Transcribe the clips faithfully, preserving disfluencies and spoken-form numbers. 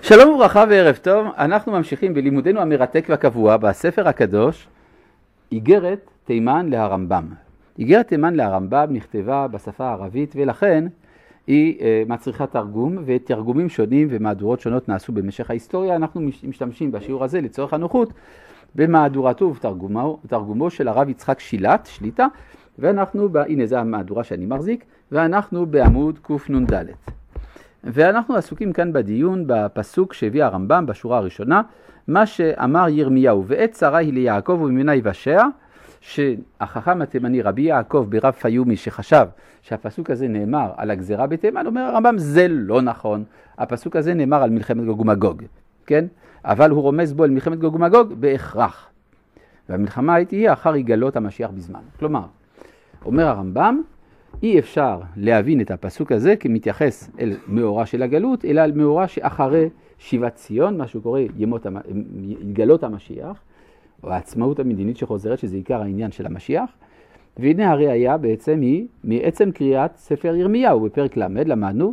שלום וברכה וערב טוב, אנחנו ממשיכים בלימודנו המרתק והקבוע בספר הקדוש, איגרת תימן להרמב"ם. איגרת תימן להרמב"ם נכתבה בשפה הערבית ולכן היא מצריכה תרגום, ותרגומים שונים ומהדורות שונות נעשו במשך ההיסטוריה. אנחנו משתמשים בשיעור הזה לצורך הנוחות במהדורתו ובתרגומו בתרגומו של הרב יצחק שילת, שליטה, ואנחנו, הנה זה המהדורה שאני מחזיק, ואנחנו בעמוד קנ"ד. ואנחנו עסוקים כאן בדיון בפסוק שהביא הרמב"ם בשורה הראשונה, מה שאמר ירמיהו, ועת צרה היא ליעקב וממנה יבשע, שהחכם התימני רבי יעקב ברב פיומי שחשב שהפסוק הזה נאמר על הגזרה בתימן, אומר הרמב"ם זה לא נכון, הפסוק הזה נאמר על מלחמת גוג ומגוג, כן? אבל הוא רומז בו על מלחמת גוג ומגוג בהכרח, והמלחמה הייתי אחר יגלות המשיח בזמן. כלומר, אומר הרמב"ם, אי אפשר להבין את הפסוק הזה כמתייחס אל מאורע של הגלות, אלא על מאורע שאחרי שיבת ציון, מה שקורא ימות, יגלות המשיח, או העצמאות המדינית שחוזרת, שזה עיקר העניין של המשיח. והנה הראיה בעצם היא, מעצם קריאת ספר ירמיהו, בפרק למד למדנו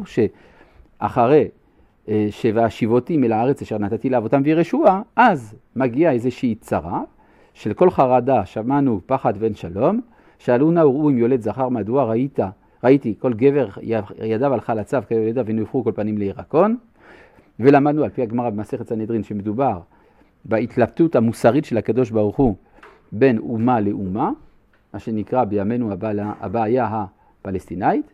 שאחרי שבהשיבותים אל הארץ אשר נתתי לאבותם וירשוה, אז מגיעה איזושהי צרה, של כל חרדה שמענו פחד ואין שלום, שאלו נא וראו אם יולד זכר מדוע ראית, ראיתי כל גבר ידיו על חלציו כיולדה ונופחו כל פנים לירקון. ולמדנו על פי הגמרא במסכת סנהדרין שמדובר בהתלבטות המוסרית של הקדוש ברוך הוא בין אומה לאומה, מה שנקרא בימינו הבעיה הפלסטינאית,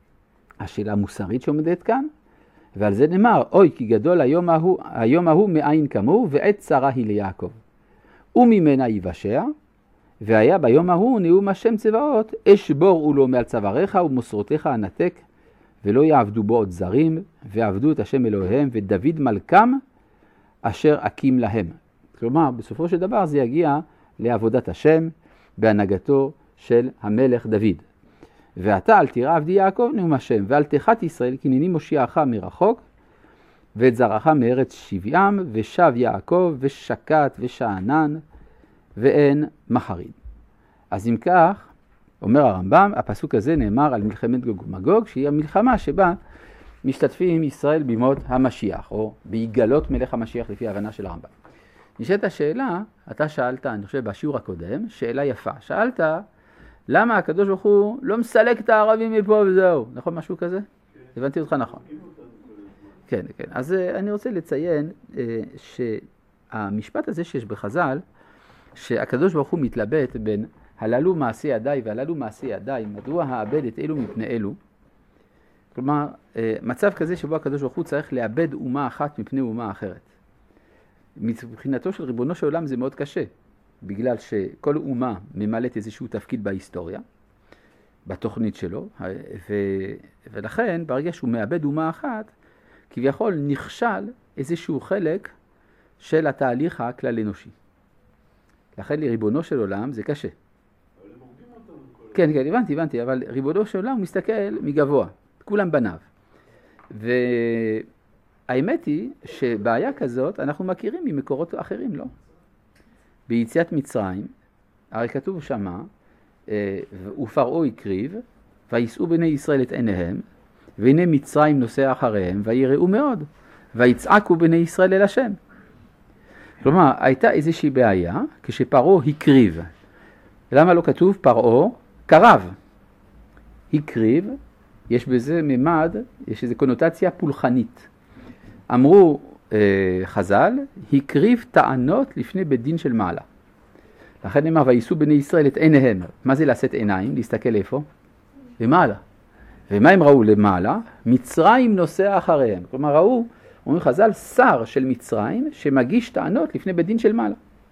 השאלה המוסרית שעומדת כאן, ועל זה נאמר, אוי כי גדול היום ההוא, היום ההוא מאין כמוהו, ועת צרה היא ליעקב. וממנה יבשע, והיה ביום ההוא נאום השם צבאות, אשבור ולא מעל צוואריך ומסורתיך הנתק, ולא יעבדו בו עוד זרים, ועבדו את השם אלוהיהם, ודוד מלכם אשר אקים להם. כלומר, בסופו של דבר זה יגיע לעבודת השם, בהנהגתו של המלך דוד. ואתה אל תירא עבדי יעקב נאום השם, ואל תחת ישראל כי הנני מושיעך מרחוק, ואת זרעך מארץ שביים, ושב יעקב ושקט ושענן, ואין מחריד. אז אם כך, אומר הרמב"ם, הפסוק הזה נאמר על מלחמת גוג ומגוג, שהיא המלחמה שבה משתתפים ישראל בימות המשיח, או בהיגלות מלך המשיח לפי ההבנה של הרמב"ם. נשאלת השאלה, אתה שאלת, אני חושב בשיעור הקודם, שאלה יפה. שאלת, למה הקדוש ברוך הוא לא מסלק את הערבים מפה וזהו? נכון משהו כזה? כן. הבנתי אותך נכון. כן, כן. אז אני רוצה לציין שהמשפט הזה שיש בחז"ל, שהקדוש ברוך הוא מתלבט בין הללו מעשי ידיי והללו מעשי ידיי, מדוע האבד את אלו מפני אלו. כלומר, מצב כזה שבו הקדוש ברוך הוא צריך לאבד אומה אחת מפני אומה אחרת. מבחינתו של ריבונו של עולם זה מאוד קשה, בגלל שכל אומה ממלאת איזשהו תפקיד בהיסטוריה, בתוכנית שלו, ו... ולכן ברגע שהוא מאבד אומה אחת, כביכול נכשל איזשהו חלק של התהליך הכלל אנושי. לכן לריבונו של עולם זה קשה. אבל הם הורגים אותנו. כן, כן, הבנתי, הבנתי, אבל ריבונו של עולם הוא מסתכל מגבוה, כולם בניו. והאמת היא שבעיה כזאת אנחנו מכירים ממקורות אחרים, לא? ביציאת מצרים, הרי כתוב שמה, ופרעה הקריב, ויסעו בני ישראל את עיניהם, והנה מצרים נוסע אחריהם, ויראו מאוד, ויצעקו בני ישראל אל השם. כלומר, הייתה איזושהי בעיה כשפרעה הקריב. למה לא כתוב פרעה קרב? הקריב, יש בזה ממד, יש איזו קונוטציה פולחנית. אמרו אה, חז"ל, הקריב טענות לפני בית דין של מעלה. לכן נאמר, וייסעו בני ישראל את עיניהם. מה זה לשאת עיניים? להסתכל איפה? למעלה. ומה הם ראו למעלה? מצרים נוסע אחריהם. כלומר, ראו, אומרים חז"ל, שר של מצרים שמגיש טענות לפני בית דין של מעלה.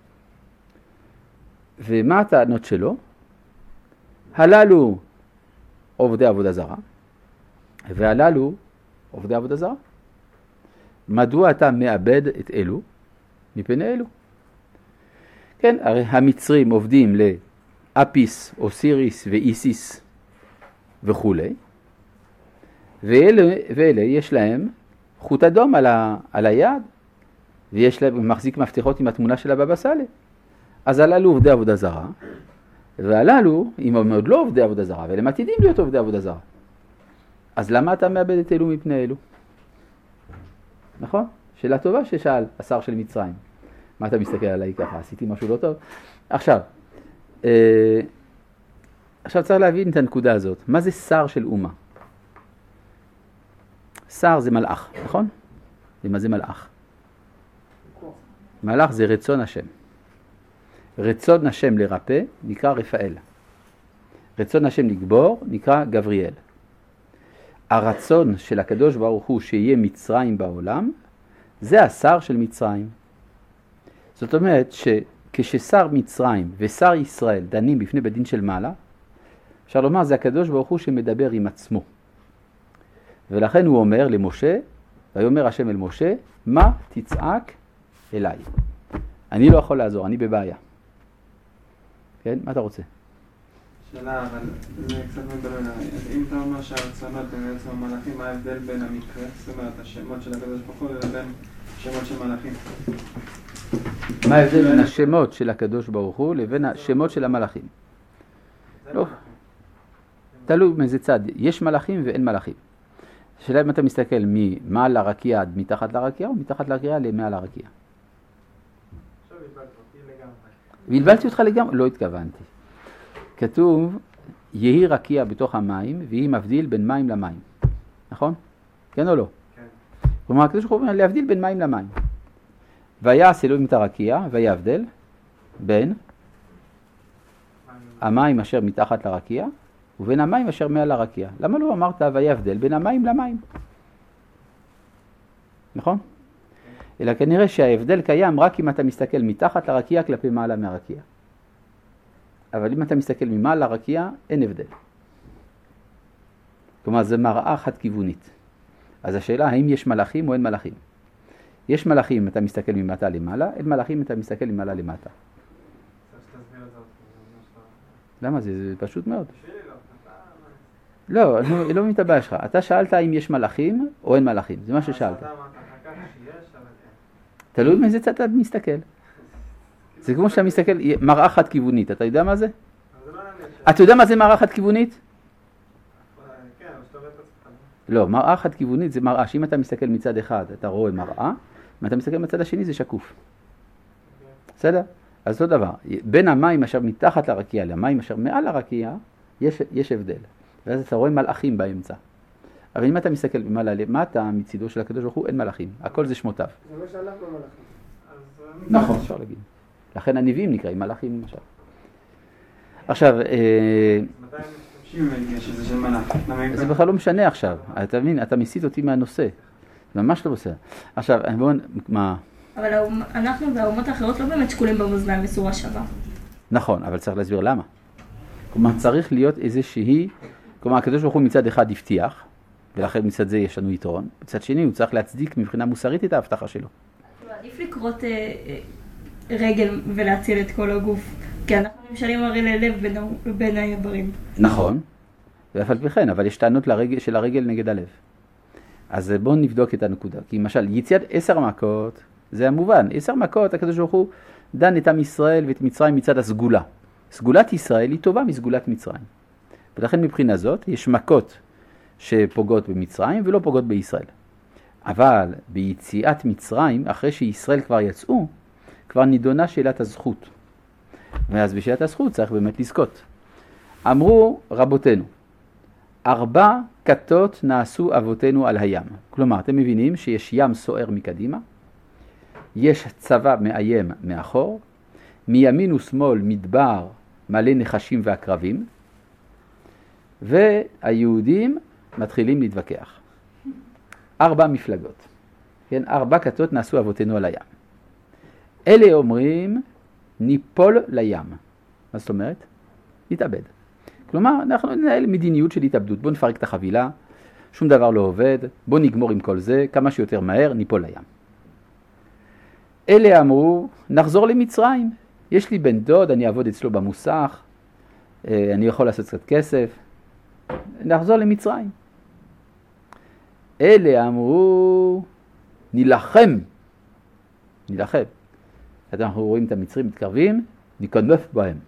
ומה הטענות שלו? הללו עובדי עבודה זרה, והללו עובדי עבודה זרה. מדוע אתה מאבד את אלו מפני אלו? כן, הרי המצרים עובדים לאפיס, אוסיריס ואיסיס וכו'. ואלה, ואלה יש להם חוט אדום על, ה, על היד, ויש להם מחזיק מפתחות עם התמונה של הבבא סאלי. אז הללו עובדי עבודה זרה, והללו, אם הם עוד לא עובדי עבודה זרה, אבל הם עתידים להיות עובדי עבודה זרה. אז למה אתה מאבד את אלו מפני אלו? נכון? שאלה טובה ששאל השר של מצרים. מה אתה מסתכל עליי ככה? עשיתי משהו לא טוב? עכשיו, אה, עכשיו צריך להבין את הנקודה הזאת. מה זה שר של אומה? שר זה מלאך, נכון? ומה זה מלאך? מלאך זה רצון השם. רצון השם לרפא נקרא רפאל. רצון השם לגבור נקרא גבריאל. הרצון של הקדוש ברוך הוא שיהיה מצרים בעולם, זה השר של מצרים. זאת אומרת שכששר מצרים ושר ישראל דנים בפני בית דין של מעלה, אפשר לומר זה הקדוש ברוך הוא שמדבר עם עצמו. ולכן הוא אומר למשה, ויאמר השם אל משה, מה תצעק אליי? אני לא יכול לעזור, אני בבעיה. כן? מה אתה רוצה? שאלה, אבל זה קצת מבלבל. אם אתה אומר שהרצונות הם בעצם המלאכים, מה ההבדל בין המקרה, זאת אומרת, השמות של הקדוש ברוך הוא, לבין שמות של מלאכים? מה ההבדל בין השמות של הקדוש ברוך הוא לבין השמות של המלאכים? לא. תלוי מאיזה צד. יש מלאכים ואין מלאכים. השאלה אם אתה מסתכל ממעל לרקיע עד מתחת לרקיע, או מתחת לרקיע למעל לרקיע. עכשיו הבלתי אותי לגמרי. והלבלתי אותך לגמרי? לא התכוונתי. כתוב, יהי רקיע בתוך המים, והיא מבדיל בין מים למים. נכון? כן או לא? כן. כלומר, הקדוש ברוך הוא אומר להבדיל בין מים למים. ויעש אלוהים את הרקיע, ויבדל בין המים אשר מתחת לרקיע, ובין המים אשר מעל לרקיע. למה לא אמרת ויבדל בין המים למים? נכון? אלא כנראה שההבדל קיים רק אם אתה מסתכל מתחת לרקיע כלפי מעלה מהרקיע. אבל אם אתה מסתכל ממעל לרקיע, אין הבדל. כלומר, זה מראה חד כיוונית. אז השאלה, האם יש מלאכים או אין מלאכים? יש מלאכים אם אתה מסתכל ממטה למעלה, אין מלאכים אם אתה מסתכל ממעלה למטה. למה זה? זה פשוט מאוד. לא, לא, לא מבין את הבעיה שלך. אתה שאלת אם יש מלאכים או אין מלאכים. זה מה ששאלת. תלוי מאיזה צד אתה מסתכל. זה כמו שאתה מסתכל, מראה חד כיוונית. אתה יודע מה זה? אתה יודע מה זה מראה חד כיוונית? לא, מראה חד כיוונית זה מראה שאם אתה מסתכל מצד אחד אתה רואה מראה, אם אתה מסתכל מצד השני זה שקוף. בסדר? אז אותו דבר. בין המים אשר מתחת לרקיע למים אשר מעל לרקיע יש, יש הבדל. ואז אתה רואה מלאכים באמצע. אבל אם אתה מסתכל במעלה למטה, מצידו של הקדוש ברוך הוא, אין מלאכים. הכל זה שמותיו. זה לא שאנחנו מלאכים. נכון, אפשר להגיד. לכן הנביאים נקראים מלאכים למשל. עכשיו, מתי הם משתמשים בגלל שזה של מלאך? זה בכלל לא משנה עכשיו. אתה מבין, אתה מסיט אותי מהנושא. זה ממש לא בסדר. עכשיו, בואו, מה? אבל אנחנו והאומות האחרות לא באמת שקולים במאזניים בצורה שווה. נכון, אבל צריך להסביר למה. כלומר, צריך להיות איזושהי, כלומר, הקדוש ברוך הוא מצד אחד הבטיח, ולכן מצד זה יש לנו יתרון. מצד שני, הוא צריך להצדיק מבחינה מוסרית את ההבטחה שלו. עדיף לקרות רגל ולהציל את כל הגוף, כי אנחנו נמשלים הרי ללב בין האיברים. נכון, ואף על פי כן, אבל יש טענות של הרגל נגד הלב. אז בואו נבדוק את הנקודה. כי למשל, יציאת עשר מכות, זה המובן. עשר מכות, הקדוש ברוך הוא דן את עם ישראל ואת מצרים מצד הסגולה. סגולת ישראל היא טובה מסגולת מצרים. ולכן מבחינה זאת יש מכות שפוגעות במצרים ולא פוגעות בישראל. אבל ביציאת מצרים, אחרי שישראל כבר יצאו, כבר נידונה שאלת הזכות. ואז בשאלת הזכות צריך באמת לזכות. אמרו רבותינו, ארבע כתות נעשו אבותינו על הים. כלומר, אתם מבינים שיש ים סוער מקדימה, יש צבא מאיים מאחור, מימין ושמאל מדבר מלא נחשים ועקרבים, והיהודים מתחילים להתווכח. ארבע מפלגות. כן, ארבע כתות נעשו אבותינו על הים. אלה אומרים, ניפול לים. מה זאת אומרת? נתאבד. כלומר, אנחנו ננהל מדיניות של התאבדות. בוא נפרק את החבילה, שום דבר לא עובד, בוא נגמור עם כל זה, כמה שיותר מהר, ניפול לים. אלה אמרו, נחזור למצרים. יש לי בן דוד, אני אעבוד אצלו במוסך, אני יכול לעשות קצת כסף, נחזור למצרים. אלה אמרו, נלחם, נלחם. אנחנו רואים את המצרים מתקרבים, נקנוף בהם.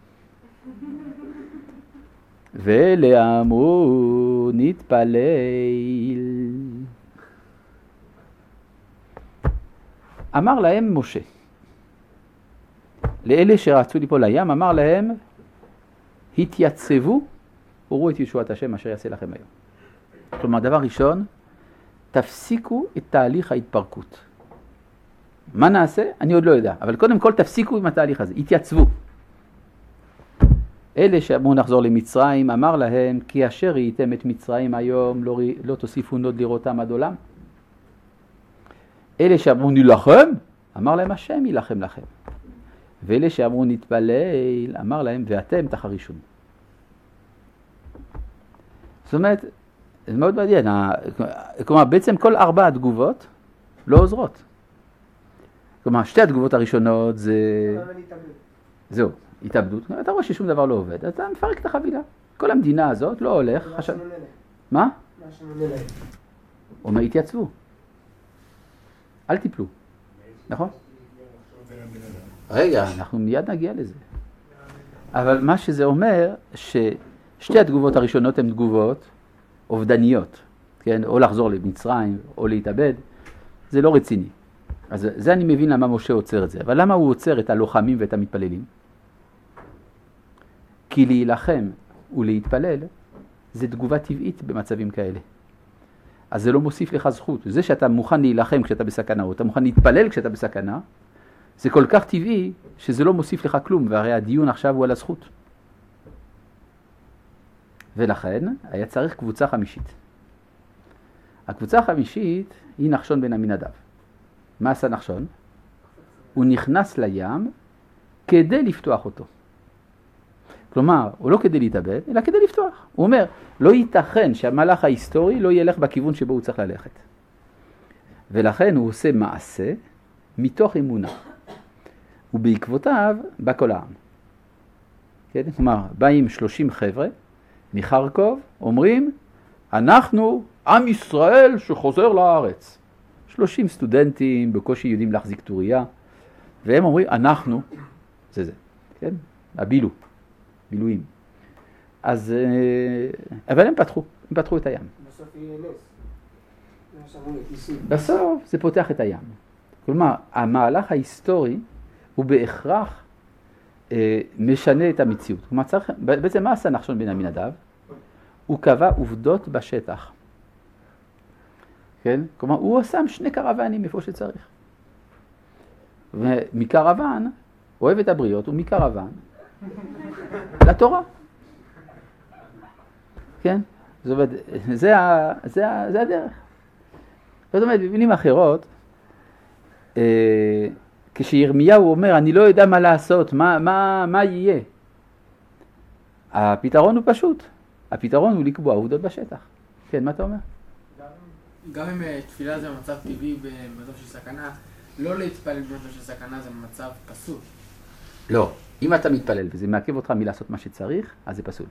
ואלה אמרו, נתפלל. אמר להם משה, לאלה שרצו ליפול לים, אמר להם, התייצבו, וראו את ישועת השם אשר יעשה לכם היום. כלומר, דבר ראשון, תפסיקו את תהליך ההתפרקות. מה נעשה? אני עוד לא יודע, אבל קודם כל תפסיקו עם התהליך הזה, התייצבו. אלה שאמרו נחזור למצרים, אמר להם, כי אשר ראיתם את מצרים היום, לא, לא תוסיפו נוד לראותם עד עולם. אלה שאמרו נילחם, אמר להם השם ילחם לכם. ואלה שאמרו נתפלל, אמר להם ואתם תחרישון. זאת אומרת, זה מאוד מעניין, כלומר בעצם כל ארבע התגובות לא עוזרות. כלומר שתי התגובות הראשונות זה... זהו, התאבדות. אתה רואה ששום דבר לא עובד, אתה מפרק את החבילה. כל המדינה הזאת לא הולך. חשב... מה? מה שנונה להם. אומר התייצבו. אל תיפלו. נכון? רגע, אנחנו מיד נגיע לזה. אבל מה שזה אומר, ששתי התגובות הראשונות הן תגובות אובדניות, כן? או לחזור למצרים, או להתאבד, זה לא רציני. אז זה אני מבין למה משה עוצר את זה. אבל למה הוא עוצר את הלוחמים ואת המתפללים? כי להילחם ולהתפלל זה תגובה טבעית במצבים כאלה. אז זה לא מוסיף לך זכות. זה שאתה מוכן להילחם כשאתה בסכנה, או אתה מוכן להתפלל כשאתה בסכנה, זה כל כך טבעי שזה לא מוסיף לך כלום, והרי הדיון עכשיו הוא על הזכות. ולכן היה צריך קבוצה חמישית. הקבוצה החמישית היא נחשון בן עמינדב. מה עשה נחשון? הוא נכנס לים כדי לפתוח אותו. כלומר, הוא לא כדי להתאבד, אלא כדי לפתוח. הוא אומר, לא ייתכן שהמהלך ההיסטורי לא ילך בכיוון שבו הוא צריך ללכת. ולכן הוא עושה מעשה מתוך אמונה. ובעקבותיו בא כל העם. כן? כלומר, באים שלושים חבר'ה מחרקוב, אומרים, אנחנו עם ישראל שחוזר לארץ. שלושים סטודנטים בקושי יודעים להחזיק טוריה, והם אומרים, אנחנו, זה זה, כן? הבילו, בילויים. אז, אבל הם פתחו, הם פתחו את הים. בסוף יהיה נס. בסוף זה פותח את הים. כלומר, המהלך ההיסטורי הוא בהכרח אה, משנה את המציאות. כלומר, צריך, בעצם מה עשה נחשון בן עמינדב? הוא קבע עובדות בשטח. כן? כלומר, הוא שם שני קרוונים איפה שצריך. ומקרוון, אוהב את הבריות, ומקרוון לתורה. כן? זאת אומרת, זה, זה, זה הדרך. זאת אומרת, במילים אחרות, אה, כשירמיהו אומר, אני לא יודע מה לעשות, מה, מה, מה יהיה? הפתרון הוא פשוט. הפתרון הוא לקבוע עובדות בשטח. כן, מה אתה אומר? גם אם תפילה זה מצב טבעי במצב של סכנה, לא להתפלל במצב של סכנה זה מצב פסול. לא. אם אתה מתפלל וזה מעכב אותך מלעשות מה שצריך, אז זה פסול.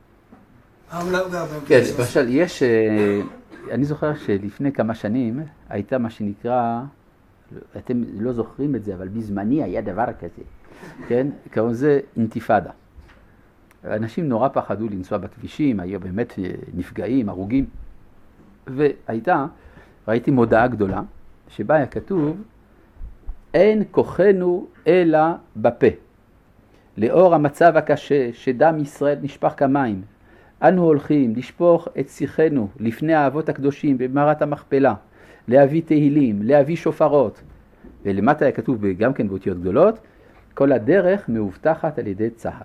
כן, למשל, יש, אני זוכר שלפני כמה שנים הייתה מה שנקרא, אתם לא זוכרים את זה, אבל בזמני היה דבר כזה, כן? קראו זה אינתיפאדה. אנשים נורא פחדו לנסוע בכבישים, היו באמת נפגעים, הרוגים. והייתה, ראיתי מודעה גדולה, שבה היה כתוב, אין כוחנו אלא בפה. לאור המצב הקשה שדם ישראל נשפך כמים, אנו הולכים לשפוך את שיחנו לפני האבות הקדושים במערת המכפלה, להביא תהילים, להביא שופרות. ולמטה היה כתוב גם כן באותיות גדולות, כל הדרך מאובטחת על ידי צהל.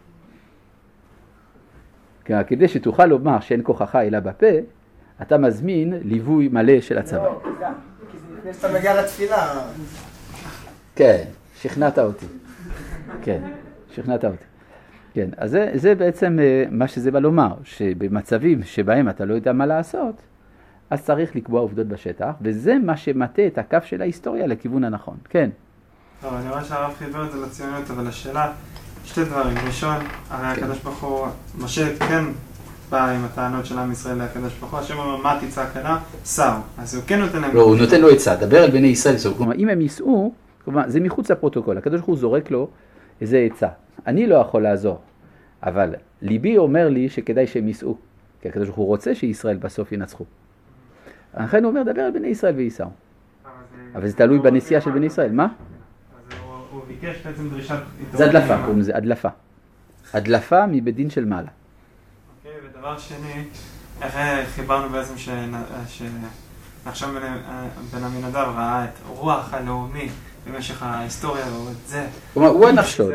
כדי שתוכל לומר שאין כוחך אלא בפה, אתה מזמין ליווי מלא של הצבא. לא, כי זה לפני שאתה מגיע לתפילה. כן, שכנעת אותי. כן, שכנעת אותי. כן, אז זה, זה בעצם מה שזה בא לומר, שבמצבים שבהם אתה לא יודע מה לעשות, אז צריך לקבוע עובדות בשטח, וזה מה שמטה את הקו של ההיסטוריה לכיוון הנכון. כן. טוב, אני רואה שהרב חיבר את זה לציונות, אבל השאלה, שתי דברים. ראשון, הרי הקדוש ברוך הוא, משה כן בא עם הטענות של עם ישראל לקדוש ברוך הוא, השם אומר, מה תצעק עליו? שר. אז הוא כן נותן להם... לא, הוא נותן לו עצה, דבר על בני ישראל. כלומר, אם הם ייסעו, כלומר, זה מחוץ לפרוטוקול, הקדוש ברוך הוא זורק לו איזה עצה. אני לא יכול לעזור, אבל ליבי אומר לי שכדאי שהם ייסעו, כי הקדוש ברוך הוא רוצה שישראל בסוף ינצחו. לכן הוא אומר, דבר על בני ישראל וייסעו. אבל זה אבל זה תלוי בנסיעה של בני ישראל, מה? אז הוא ביקש בעצם דרישת... זה הדלפה, קוראים לזה הדלפה. הדלפה מבית דין של מעלה. אוקיי, ודבר שני, איך חיברנו בעצם שנחשב בן עמינדב ראה את רוח הלאומי במשך ההיסטוריה, או את זה. כלומר, הוא הנחשון.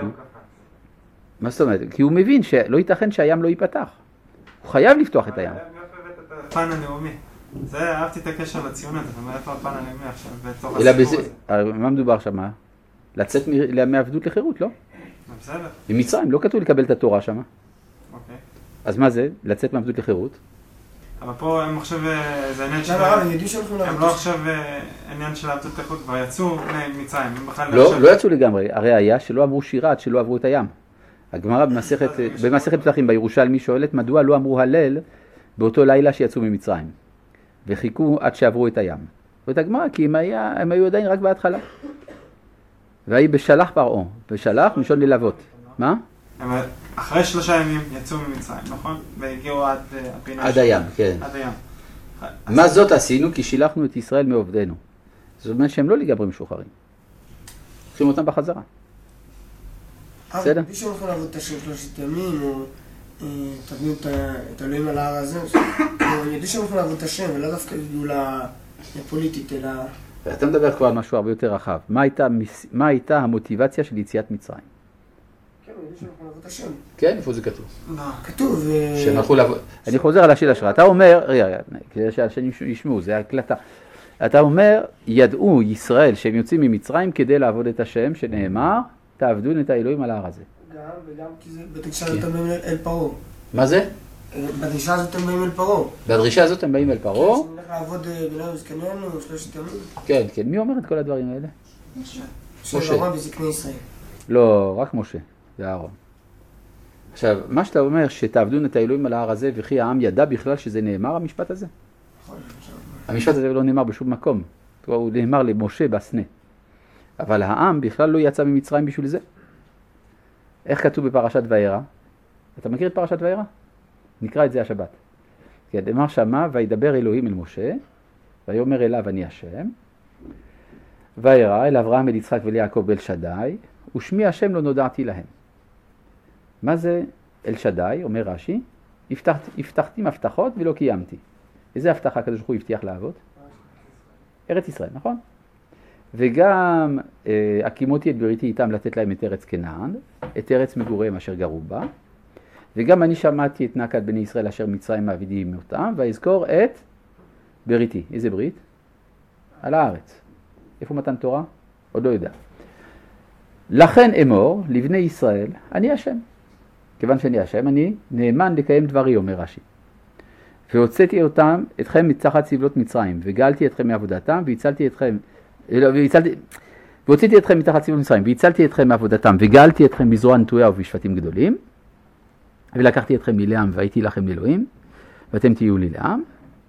מה זאת אומרת? כי הוא מבין שלא ייתכן שהים לא ייפתח. הוא חייב לפתוח את הים. הפן הלאומי. זה, אהבתי את הקשר לציונות, אבל מאיפה הפן הלאומי עכשיו, בתוך אלא הסיפור בזה, הזה. מה מדובר שם? לצאת מ- מעבדות לחירות, לא? בסדר, במצרים, לא כתוב לקבל את התורה שם. אוקיי. אז מה זה? לצאת מעבדות לחירות? אבל פה הם עכשיו, אה, זה עניין של... למה, הם ידעו שהולכים הם לעבוד. לא עכשיו אה, עניין של עבדות לחירות, כבר יצאו ממצרים, הם בכלל לא, עכשיו- לא יצאו לגמרי. הרי היה שלא עברו שירה עד שלא עברו את הים. הגמרא במסכת, במסכת פתחים בירושלמי שואלת מדוע לא אמרו הלל באותו לילה שיצאו ממצרים. וחיכו עד שעברו את הים. ואת הגמרא, כי הם, היה, הם היו עדיין רק בהתחלה. והיא בשלח פרעה, בשלח משון ללוות. מה? הם אחרי שלושה ימים יצאו ממצרים, נכון? והגיעו עד אה, הפינה עד של- הים, כן. עד הים. מה זאת עשינו? כי שילחנו את ישראל מעובדנו. זאת אומרת שהם לא לגמרי משוחררים. לוקחים אותם בחזרה. בסדר? מי שהולכים לעבוד את השם שלושת ימים, או אה, תבנו את ה- את האלוהים על ההר הזה, הם ידעו שהם הולכים לעבוד את השם, ולא דווקא ידעו ל- לפוליטית, אלא... ואתה מדבר כבר על משהו הרבה יותר רחב. מה הייתה, מס- מה הייתה המוטיבציה של יציאת מצרים? כן, הם ידעו שהם הולכים לעבוד את השם. כן, איפה זה כתוב? לא. כתוב... אה, שהם הלכו לעבוד. אני חוזר על השאלה שלך. אתה אומר, רגע, רגע, כדי שאנשים ישמעו, זה הקלטה. אתה אומר, ידעו ישראל שהם יוצאים ממצרים כדי לעבוד את השם, שנאמר, תעבדו את האלוהים על ההר הזה. גם וגם כי זה בדרישה הזאת הם באים אל- אל פרעה. מה זה? אה, בדרישה הזאת הם באים אל פרעה. בדרישה הזאת הם באים אל פרעה? שנלך לעבוד אה, בינינו וזקנינו שלושת ימים. כן, כן. מי אומר את כל הדברים האלה? משה. של משה. אברהם וזקני ישראל. לא, רק משה, זה אהרון. עכשיו, מה שאתה אומר, שתעבדו את האלוהים על ההר הזה, וכי העם ידע בכלל שזה נאמר, המשפט הזה? נכון, עכשיו, המשפט הזה לא נאמר בשום מקום. הוא נאמר למשה בסנה. אבל העם בכלל לא יצא ממצרים בשביל זה. איך כתוב בפרשת וירא? אתה מכיר את פרשת וירא? נקרא את זה השבת. כן, אמר שמה, וידבר אלוהים אל משה, ויאמר אליו אני השם, וירא אל אברהם אל יצחק ואל יעקב אל שדי, ושמי השם לא נודעתי להם. מה זה אל שדי? אומר רש"י, הבטחתי, הבטחתי מבטחות ולא קיימתי. איזה הבטחה הקדוש ברוך הוא הבטיח לאבות? ארץ ישראל, נכון? וגם אה, הקימותי את בריתי איתם לתת להם את ארץ כנען, את ארץ מגוריהם אשר גרו בה, וגם אני שמעתי את נקת בני ישראל אשר מצרים מעבידים אותם, ואזכור את בריתי. איזה ברית? על הארץ. איפה מתן תורה? עוד לא יודע. לכן אמור לבני ישראל, אני השם. כיוון שאני השם, אני נאמן לקיים דברי, אומר רש"י. והוצאתי אותם, אתכם מתחת סבלות מצרים, וגאלתי אתכם מעבודתם, והצלתי אתכם, והצלתי, והוצאתי אתכם מתחת סבלות מצרים, והצלתי אתכם מעבודתם, וגאלתי אתכם בזרוע נטויה ובשבטים גדולים, ולקחתי אתכם מלעם והייתי לכם לאלוהים, ואתם תהיו לי לעם,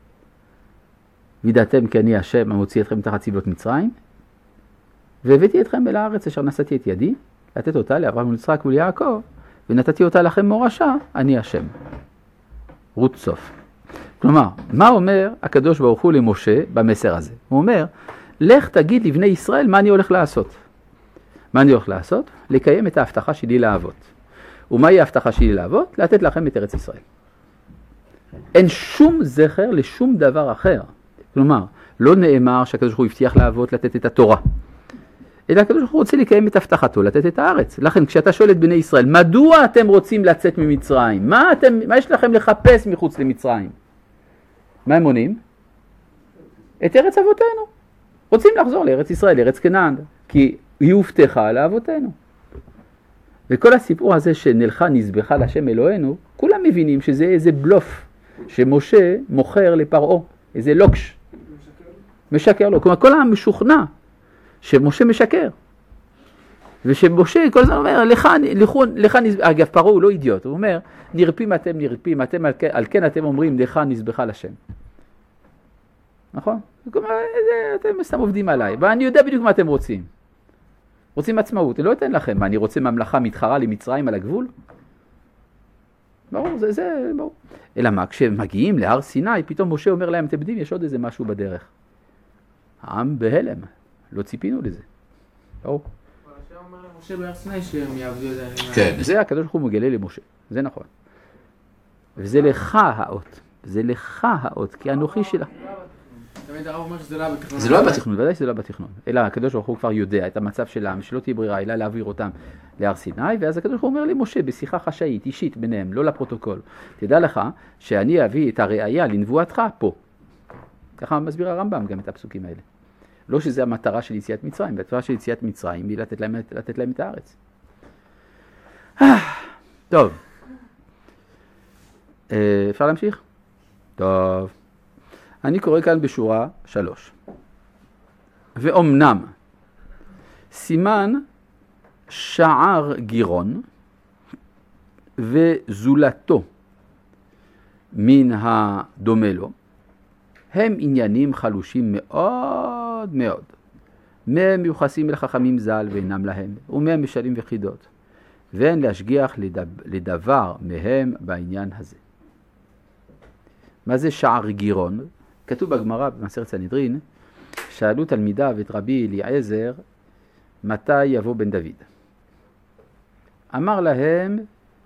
וידעתם כי אני השם המוציא אתכם מתחת סבלות מצרים, והבאתי אתכם אל הארץ אשר נשאתי את ידי, לתת אותה לאברהם וליצחק וליעקב, ונתתי אותה לכם מורשה, אני השם. רות סוף. כלומר, מה אומר הקדוש ברוך הוא למשה במסר הזה? הוא אומר, לך תגיד לבני ישראל מה אני הולך לעשות. מה אני הולך לעשות? לקיים את ההבטחה שלי לאבות. ומהי ההבטחה שלי לאבות? לתת לכם את ארץ ישראל. אין שום זכר לשום דבר אחר. כלומר, לא נאמר שהקדוש ברוך הוא הבטיח לאבות לתת את התורה. אלא הקדוש ברוך הוא רוצה לקיים את הבטחתו, לתת את הארץ. לכן, כשאתה שואל את בני ישראל, מדוע אתם רוצים לצאת ממצרים? מה, אתם, מה יש לכם לחפש מחוץ למצרים? מה הם עונים? את ארץ אבותינו. רוצים לחזור לארץ ישראל, לארץ כנען, כי היא הובטחה לאבותינו. וכל הסיפור הזה שנלכה נזבחה לשם אלוהינו, כולם מבינים שזה איזה בלוף שמשה מוכר לפרעה, איזה לוקש. משקר לו. כלומר, כל העם משוכנע שמשה משקר. ושמשה כל הזמן אומר, לך, לך, לך נזבחה, אגב, פרעה הוא לא אידיוט, הוא אומר, נרפים אתם נרפים, אתם, על, על כן אתם אומרים, לך נזבחה לשם. נכון? כלומר, אתם סתם עובדים עליי, ואני יודע בדיוק מה אתם רוצים. רוצים עצמאות, אני לא אתן לכם, מה, אני רוצה ממלכה מתחרה למצרים על הגבול? ברור, זה, זה, ברור. אלא מה, כשמגיעים להר סיני, פתאום משה אומר להם, אתם יודעים, יש עוד איזה משהו בדרך. העם בהלם. לא ציפינו לזה. ברור. אבל השם אומר למשה בהר סיני שהם יעבדו את זה. כן, זה הקדוש ברוך הוא מגלה למשה, זה נכון. וזה לך האות, זה לך האות, כי אנוכי שלה. תמיד הרב אומר שזה לא היה בתכנון. זה לא היה בתכנון, ודאי שזה לא היה בתכנון. אלא הקדוש ברוך הוא כבר יודע את המצב שלהם, שלא תהיה ברירה, אלא להעביר אותם להר סיני, ואז הקדוש ברוך הוא אומר למשה בשיחה חשאית, אישית ביניהם, לא לפרוטוקול. תדע לך שאני אביא את הראייה לנבואתך פה. ככה מסביר הרמב"ם גם את הפסוקים האלה. לא שזה המטרה של יציאת מצרים, המטרה של יציאת מצרים היא לתת להם, לתת להם את הארץ. טוב. אפשר להמשיך? טוב. אני קורא כאן בשורה שלוש. ואומנם, סימן שער גירון וזולתו מן הדומה לו, הם עניינים חלושים מאוד מאוד. מהם מיוחסים לחכמים ז"ל ואינם להם, ומהם משלים וחידות, ואין להשגיח לדבר, לדבר מהם בעניין הזה. מה זה שער גירון? כתוב בגמרא במסכת סנהדרין, שאלו תלמידיו את רבי אליעזר, מתי יבוא בן דוד? אמר להם,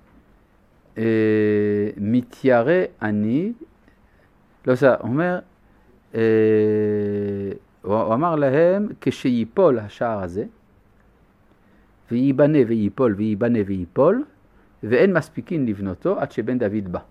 אה, מתיירא אני, לא זה, הוא אומר, אה, הוא אמר להם, כשיפול השער הזה, וייבנה וייפול וייבנה וייפול, ואין מספיקים לבנותו עד שבן דוד בא.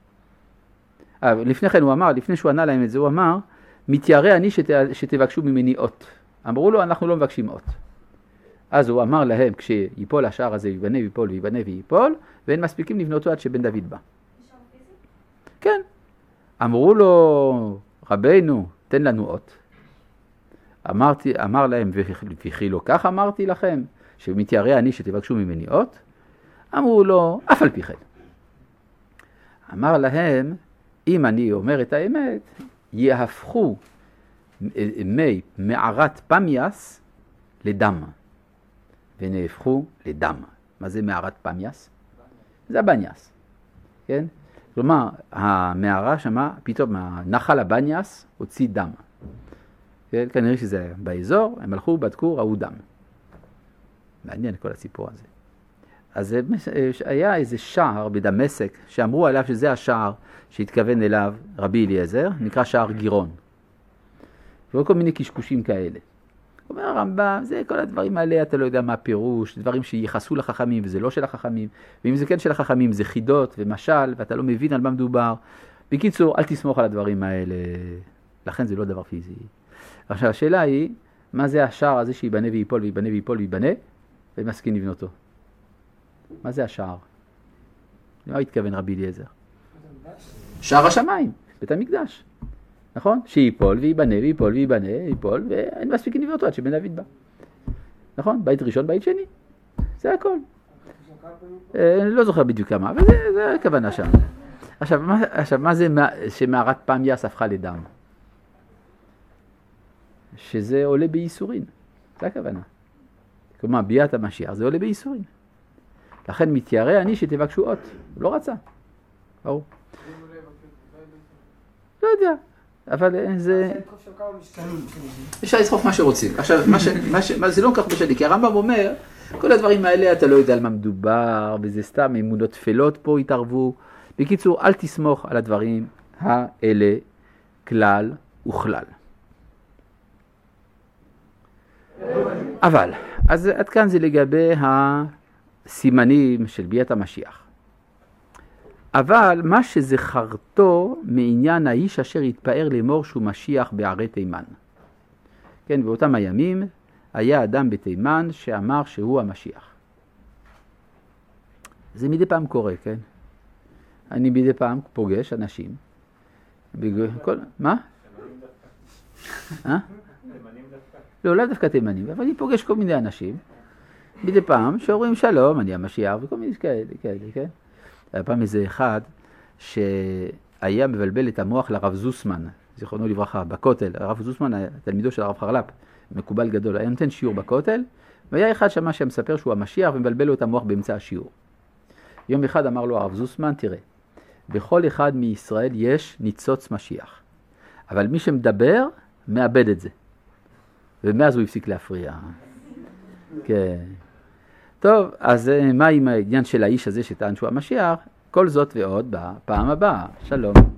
לפני כן הוא אמר, לפני שהוא ענה להם את זה, הוא אמר, מתיירא אני שת, שתבקשו ממני אות. אמרו לו, אנחנו לא מבקשים אות. אז הוא אמר להם, כשיפול השער הזה, ייבנה ויפול וייבנה וייפול, ואין מספיקים לבנותו עד שבן דוד בא. כן. אמרו לו, רבינו, תן לנו אות. אמרתי, אמר להם, וכי לא כך אמרתי לכם, שמתיירא אני שתבקשו ממני אות? אמרו לו, אף על פי כן. אמר להם, אם אני אומר את האמת, יהפכו מי מערת פמיאס לדם, ונהפכו לדם. מה זה מערת פמיאס? זה הבניאס, כן? כלומר, המערה שמה, פתאום הנחל הבניאס הוציא דם. כן? כנראה שזה באזור, הם הלכו, בדקו, ראו דם. מעניין כל הסיפור הזה. אז היה איזה שער בדמשק, שאמרו עליו שזה השער שהתכוון אליו רבי אליעזר, נקרא שער גירון. ועוד כל מיני קשקושים כאלה. אומר הרמב"ם, זה כל הדברים האלה, אתה לא יודע מה הפירוש, דברים שיחסו לחכמים וזה לא של החכמים, ואם זה כן של החכמים זה חידות ומשל, ואתה לא מבין על מה מדובר. בקיצור, אל תסמוך על הדברים האלה, לכן זה לא דבר פיזי. עכשיו השאלה היא, מה זה השער הזה שיבנה ויפול ויבנה ויפול ויבנה, ומסכים לבנותו? מה זה השער? למה התכוון רבי אליעזר? שער השמיים, בית המקדש. נכון? שיפול ויבנה ויפול ויבנה ויפול, ואין מספיקים לבנותו עד שבן דוד בא. נכון? בית ראשון, בית שני. זה הכל. אני לא זוכר בדיוק כמה, אבל זה, זה הכוונה שם. עכשיו, מה, עכשיו, מה זה שמערת פמיאס הפכה לדם? שזה עולה בייסורין. זה הכוונה. כלומר, ביאת המשיח, זה עולה בייסורין. לכן מתיירא אני שתבקשו אות. הוא לא רצה. ברור. לא יודע. אבל זה... אפשר לצחוק מה שרוצים. עכשיו, מה ש... מה ש... מה זה לא כך בשני, כי הרמב"ם אומר, כל הדברים האלה אתה לא יודע על מה מדובר, וזה סתם אמונות תפלות פה התערבו. בקיצור, אל תסמוך על הדברים האלה כלל וכלל. אבל, אז עד כאן זה לגבי הסימנים של ביאת המשיח. אבל מה שזכרתו מעניין האיש אשר התפאר לאמור שהוא משיח בערי תימן. כן, באותם הימים היה אדם בתימן שאמר שהוא המשיח. זה מדי פעם קורה, כן? אני מדי פעם פוגש אנשים. בכל... מה? אה? לא, לא דווקא תימנים, אבל אני פוגש כל מיני אנשים, מדי פעם, שאומרים שלום, אני המשיח, וכל מיני כאלה, כאלה, כן? היה פעם איזה אחד שהיה מבלבל את המוח לרב זוסמן, זיכרונו לברכה, בכותל. הרב זוסמן, תלמידו של הרב חרל"פ, מקובל גדול, היה נותן שיעור בכותל, והיה אחד שמה שמספר שהוא המשיח ומבלבל לו את המוח באמצע השיעור. יום אחד אמר לו הרב זוסמן, תראה, בכל אחד מישראל יש ניצוץ משיח, אבל מי שמדבר מאבד את זה. ומאז הוא הפסיק להפריע. כן. טוב, אז מה עם העניין של האיש הזה שטען שהוא המשיח? כל זאת ועוד בפעם הבאה. שלום.